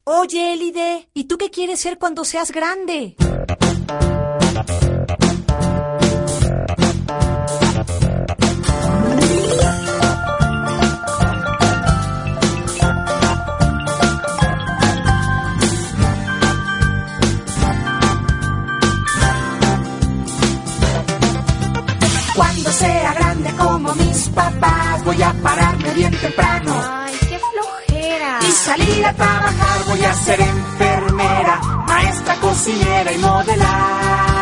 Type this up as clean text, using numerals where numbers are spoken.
Oye, Elide, ¿y tú qué quieres ser cuando seas grande? Cuando sea grande como mis papás, voy a pararme bien temprano. Ay, qué flojera. Y salir a trabajar, voy a ser enfermera, maestra, cocinera y modelar.